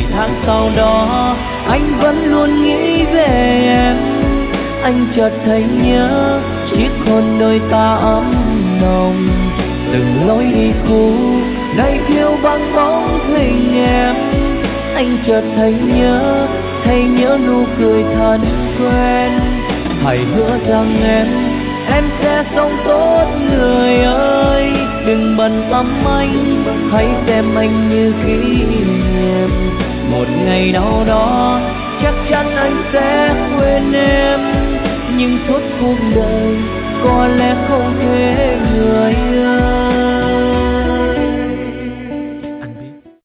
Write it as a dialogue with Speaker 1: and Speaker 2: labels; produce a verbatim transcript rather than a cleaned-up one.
Speaker 1: ngày tháng sau đó anh vẫn luôn nghĩ về em. Anh chợt thấy nhớ chiếc hôn đôi ta ấm nồng, từng lối đi cũ nay thiếu vắng bóng hình em. Anh chợt thấy nhớ, thấy nhớ nụ cười thân quen. Hãy hứa rằng em, em sẽ sống tốt người ơi. Đừng bận tâm anh, hãy xem anh như kỷ niệm. Một ngày nào đó chắc chắn anh sẽ quên em, nhưng suốt cuộc đời có lẽ không thể người ơi.